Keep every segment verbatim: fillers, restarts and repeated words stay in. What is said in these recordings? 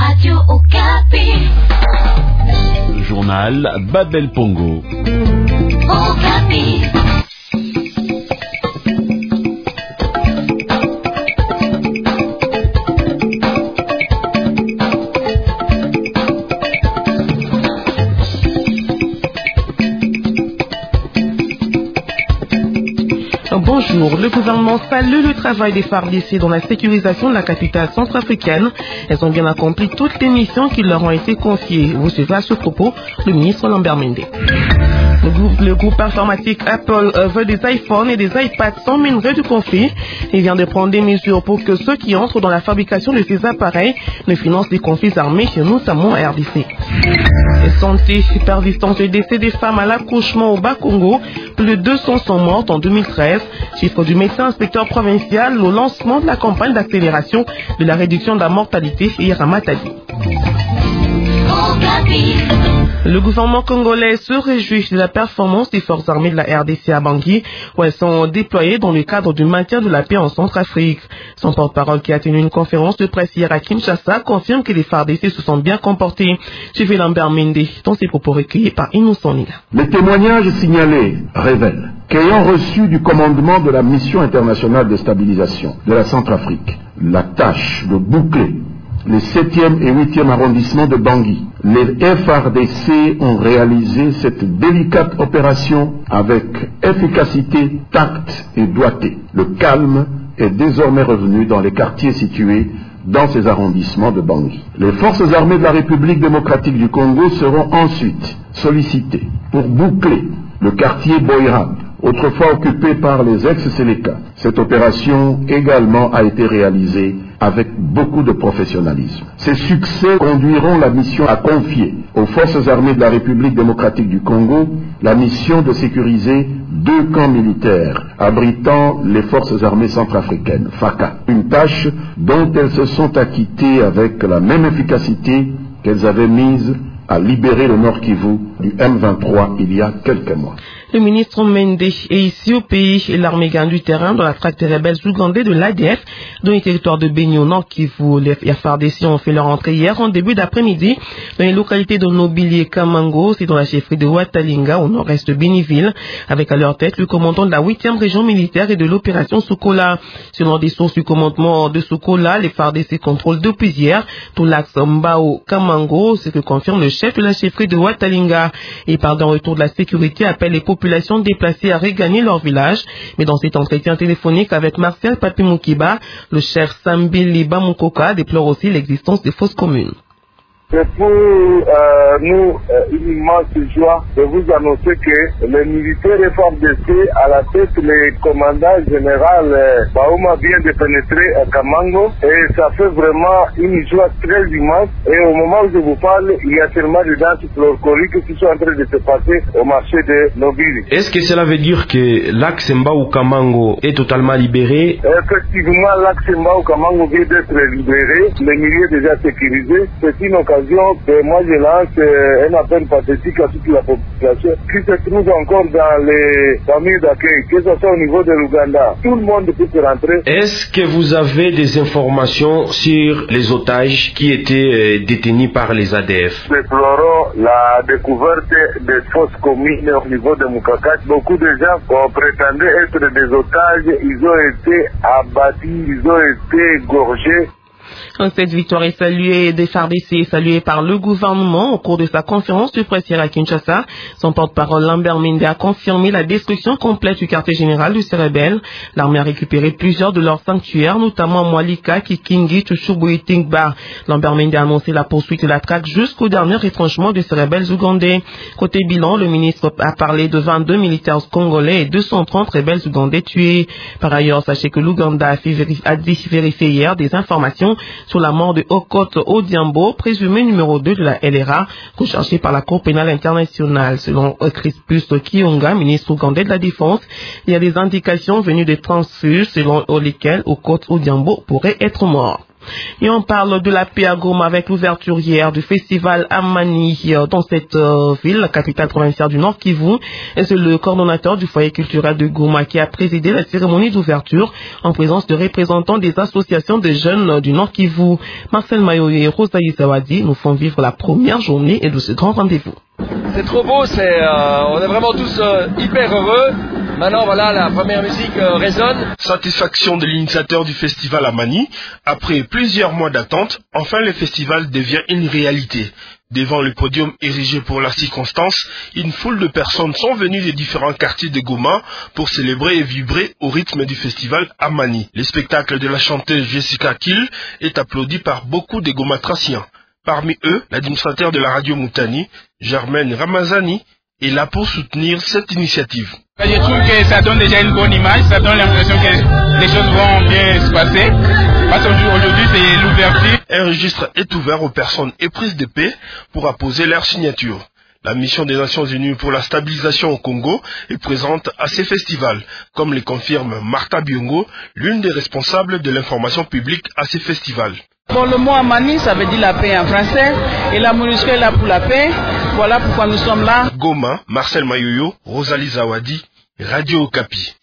Radio Okapi. Journal Babel Pongo. Okapi. Bonjour, le gouvernement salue le travail des F A R D C dans la sécurisation de la capitale centrafricaine. Elles ont bien accompli toutes les missions qui leur ont été confiées. Vous suivrez à ce propos le ministre Lambert Mende. Le groupe, le groupe informatique Apple euh, veut des iPhones et des iPads sans minerai du conflit. Il vient de prendre des mesures pour que ceux qui entrent dans la fabrication de ces appareils ne financent des conflits armés, notamment en R D C. Et santé persistante et décès des femmes à l'accouchement au Bas-Congo. Plus de deux cents sont mortes en deux mille treize. Chiffre du médecin inspecteur provincial au lancement de la campagne d'accélération de la réduction de la mortalité hier à Matadi. Le gouvernement congolais se réjouit de la performance des forces armées de la R D C à Bangui, où elles sont déployées dans le cadre du maintien de la paix en Centrafrique. Son porte-parole, qui a tenu une conférence de presse hier à Kinshasa, confirme que les F A R D C se sont bien comportés. Suivez Lambert Mende dans ses propos recueillis par Innocent Nila. Les témoignages signalés révèlent qu'ayant reçu du commandement de la mission internationale de stabilisation de la Centrafrique la tâche de boucler les septième et huitième arrondissements de Bangui, les F A R D C ont réalisé cette délicate opération avec efficacité, tact et doigté. Le calme est désormais revenu dans les quartiers situés dans ces arrondissements de Bangui. Les forces armées de la République démocratique du Congo seront ensuite sollicitées pour boucler le quartier Boirab, autrefois occupé par les ex-Séléka. Cette opération également a été réalisée avec beaucoup de professionnalisme. Ces succès conduiront la mission à confier aux forces armées de la République démocratique du Congo la mission de sécuriser deux camps militaires abritant les forces armées centrafricaines, FACA. Une tâche dont elles se sont acquittées avec la même efficacité qu'elles avaient mise à libérer le Nord Kivu du M vingt-trois il y a quelques mois. Le ministre Mende est ici au pays et l'armée gagne du terrain dans la traque des rebelles ougandais de l'A D F dans les territoires de Beni au Nord Kivu. Les F A R D C ont fait leur entrée hier en début d'après-midi dans les localités de Nobili et Kamango, c'est dans la chefferie de Watalinga au nord-est de Béniville, avec à leur tête le commandant de la huitième région militaire et de l'opération Sokola. Selon des sources du commandement de Sokola, les F A R D C contrôlent depuis hier tout l'axe Mbao-Kamango, ce que confirme le chef de la chefferie de Watalinga. Il parle d'un retour de la sécurité, appelle les populations déplacées à regagner leur village. Mais dans cet entretien téléphonique avec Martial Papimukiba, le chef Sambili Bamukoka déplore aussi l'existence des fausses communes. C'est pour euh, nous euh, une immense joie de vous annoncer que les militaires F A R D C, à la tête le commandant général euh, Baouma vient de pénétrer à Kamango et ça fait vraiment une joie très immense. Et au moment où je vous parle, il y a tellement de danses folkloriques qui sont en train de se passer au marché de Nobili. Est-ce que cela veut dire que l'axe Mbao-Kamango est totalement libéré? Effectivement, l'axe Mbao-Kamango vient d'être libéré, le milieu est déjà sécurisé. C'est une occasion. Et moi je lance euh, un appel pathétique à toute la population qui se trouve encore dans les familles d'accueil, que ce soit au niveau de l'Ouganda. Tout le monde peut se rentrer. Est-ce que vous avez des informations sur les otages qui étaient euh, détenus par les A D F? Nous déplorons la découverte des fausses communes au niveau de Mukakat. Beaucoup de gens qui prétendaient être des otages, ils ont été abattus, ils ont été gorgés. Cette victoire est saluée des F A R D C est saluée par le gouvernement au cours de sa conférence de presse hier à Kinshasa. Son porte-parole Lambert Mende a confirmé la destruction complète du quartier général de ces rebelles. L'armée a récupéré plusieurs de leurs sanctuaires, notamment Mwalika, Kikingi, Tchouchoubo et Tingba. Lambert Mende a annoncé la poursuite de la traque jusqu'au dernier retranchement de ces rebelles ougandais. Côté bilan, le ministre a parlé de vingt-deux militaires congolais et deux cent trente rebelles ougandais tués. Par ailleurs, sachez que l'Ouganda a, fait a dit vérifier hier des informations sur la mort de Okot Odiambo, présumé numéro deux de la L R A, recherché par la Cour pénale internationale. Selon Crispus Kionga, ministre ougandais de la Défense, il y a des indications venues des transfuges selon lesquelles Okot Odiambo pourrait être mort. Et on parle de la paix à Goma avec l'ouverture hier du festival Amani dans cette euh, ville, capitale provinciale du Nord Kivu. Et c'est le coordonnateur du foyer culturel de Goma qui a présidé la cérémonie d'ouverture en présence de représentants des associations des jeunes du Nord Kivu. Marcel Mayoye et Rosaï Zawadi nous font vivre la première journée et de ce grand rendez-vous. C'est trop beau, c'est, euh, on est vraiment tous euh, hyper heureux. Maintenant, voilà, la première musique euh, résonne. Satisfaction de l'initiateur du festival Amani. Après plusieurs mois d'attente, enfin le festival devient une réalité. Devant le podium érigé pour la circonstance, une foule de personnes sont venues des différents quartiers de Goma pour célébrer et vibrer au rythme du festival Amani. Le spectacle de la chanteuse Jessica Kill est applaudi par beaucoup de Gomatraciens. Parmi eux, l'administrateur de la radio Moutani, Germaine Ramazani, est là pour soutenir cette initiative. Je trouve que ça donne déjà une bonne image, ça donne l'impression que les choses vont bien se passer. Parce qu'aujourd'hui, c'est l'ouverture. Un registre est ouvert aux personnes éprises de paix pour apposer leur signature. La mission des Nations Unies pour la stabilisation au Congo est présente à ces festivals, comme le confirme Martha Biongo, l'une des responsables de l'information publique à ces festivals. Bon, le mot Amani, ça veut dire la paix en français, et la MONUSCO est là pour la paix. Voilà pourquoi nous sommes là. Goma, Marcel Mayoyo, Rosalie Zawadi, Radio Okapi.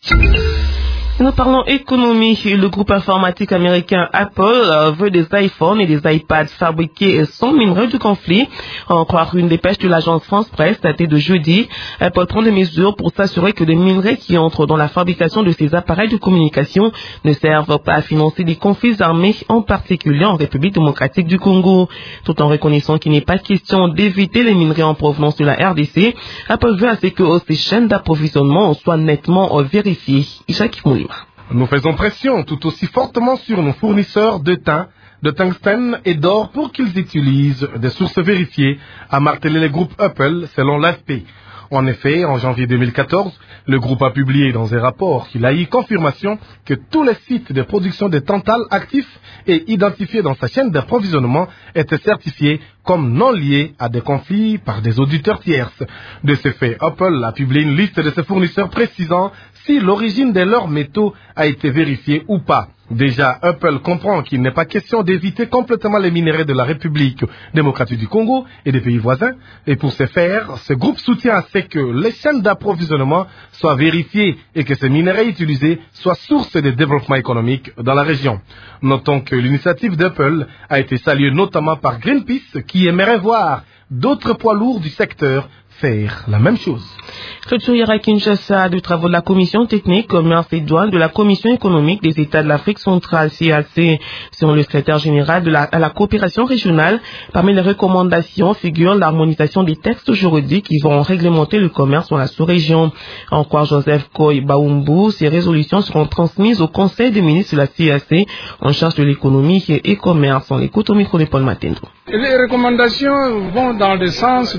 Nous parlons économie. Le groupe informatique américain Apple euh, veut des iPhones et des iPads fabriqués sans minerai du conflit. En croire une dépêche de l'agence France Presse datée de jeudi, Apple prend des mesures pour s'assurer que les minerais qui entrent dans la fabrication de ces appareils de communication ne servent pas à financer des conflits armés, en particulier en République démocratique du Congo. Tout en reconnaissant qu'il n'est pas question d'éviter les minerais en provenance de la R D C, Apple veut à ce que ces chaînes d'approvisionnement soient nettement vérifiées. Isaac Mouli. Nous faisons pression tout aussi fortement sur nos fournisseurs de tin, de tungstène et d'or pour qu'ils utilisent des sources vérifiées, a martelé le groupe Apple selon l'A F P. En effet, en janvier deux mille quatorze, le groupe a publié dans un rapport qu'il a eu confirmation que tous les sites de production de tantale actifs et identifiés dans sa chaîne d'approvisionnement étaient certifiés comme non liés à des conflits par des auditeurs tierces. De ce fait, Apple a publié une liste de ses fournisseurs précisant si l'origine de leurs métaux a été vérifiée ou pas. Déjà, Apple comprend qu'il n'est pas question d'éviter complètement les minerais de la République démocratique du Congo et des pays voisins. Et pour ce faire, ce groupe soutient à ce que les chaînes d'approvisionnement soient vérifiées et que ces minerais utilisés soient source de développement économique dans la région. Notons que l'initiative d'Apple a été saluée notamment par Greenpeace qui aimerait voir d'autres poids lourds du secteur faire la même chose. Clôture hier à Kinshasa du travaux de la Commission technique, commerce et douane de la Commission économique des États de l'Afrique centrale, C A C. Selon le secrétaire général de la, à la coopération régionale, parmi les recommandations figure l'harmonisation des textes juridiques qui vont réglementer le commerce dans la sous-région. En croire Joseph Koy Baoumbu, ces résolutions seront transmises au Conseil des ministres de la C A C en charge de l'économie et commerce. On l'écoute au micro de Paul Matendo. Les recommandations vont dans le sens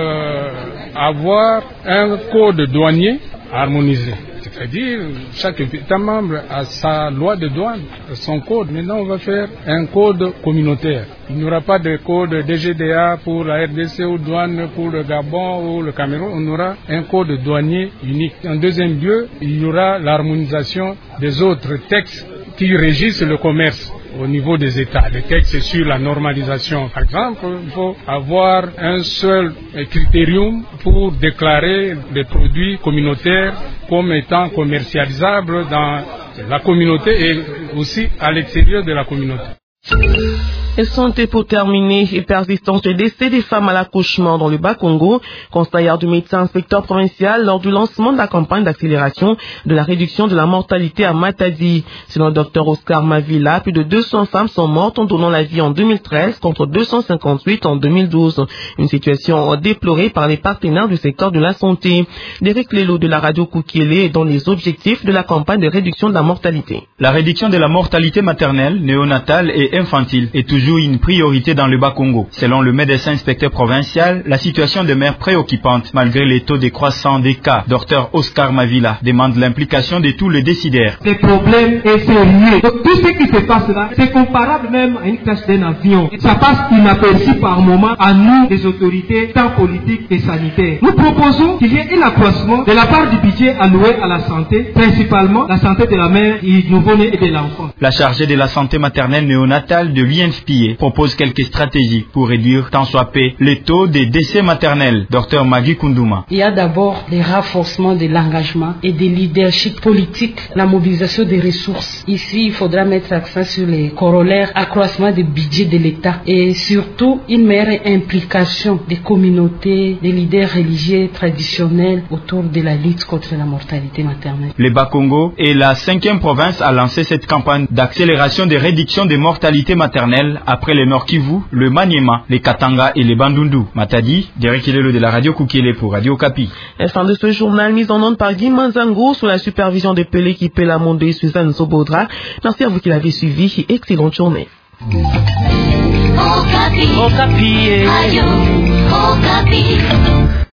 de avoir un code douanier harmonisé. C'est-à-dire, chaque État membre a sa loi de douane, son code. Maintenant, on va faire un code communautaire. Il n'y aura pas de code D G D A pour la R D C ou douane pour le Gabon ou le Cameroun. On aura un code douanier unique. En deuxième lieu, il y aura l'harmonisation des autres textes qui régissent le commerce au niveau des États. Les textes sur la normalisation, par exemple, il faut avoir un seul critérium pour déclarer les produits communautaires comme étant commercialisables dans la communauté et aussi à l'extérieur de la communauté. Et santé pour terminer, et persistance des décès des femmes à l'accouchement dans le Bas-Congo, constat hier du médecin inspecteur provincial lors du lancement de la campagne d'accélération de la réduction de la mortalité à Matadi. Selon le docteur Oscar Mavila, plus de deux cents femmes sont mortes en donnant la vie en deux mille treize contre deux cent cinquante-huit en deux mille douze. Une situation déplorée par les partenaires du secteur de la santé. Derek Lelo de la radio Koukiele est dans les objectifs de la campagne de réduction de la mortalité. La réduction de la mortalité maternelle, néonatale et infantile est toujours toujours une priorité dans le Bas-Congo. Selon le médecin inspecteur provincial, la situation demeure préoccupante malgré les taux décroissants des cas. Docteur Oscar Mavila demande l'implication de tous les décideurs. Le problème est sérieux. Donc tout ce qui se passe là, c'est comparable même à une crash d'un avion. Ça passe inaperçu par moment à nous, les autorités, tant politiques et sanitaires. Nous proposons qu'il y ait un accroissement de la part du budget alloué à la santé, principalement la santé de la mère, du nouveau-né et de l'enfant. La chargée de la santé maternelle néonatale de l'I N F P I E propose quelques stratégies pour réduire tant soit peu les taux des décès maternels. Docteur Magui Koundouma. Il y a d'abord le renforcement de l'engagement et des leadership politiques, la mobilisation des ressources. Ici, il faudra mettre accent sur les corollaires, accroissement des budgets de l'État et surtout une meilleure implication des communautés, des leaders religieux traditionnels autour de la lutte contre la mortalité maternelle. Le Bas-Congo est la cinquième province à lancer cette campagne d'accélération des réductions de mortalité maternelle après le Nord Kivu, le Maniema, les Katanga et les Bandundu. Matadi, Derek Ilelo de la radio Kukele pour Radio Kapi. Et fin de ce journal mis en onde par Guy Manzango sous la supervision de Pelé qui Pela Monde et Suzanne Zobodra. Merci à vous qui l'avez suivi. Excellente journée. Okapi. Okapi. Ayo. Okapi.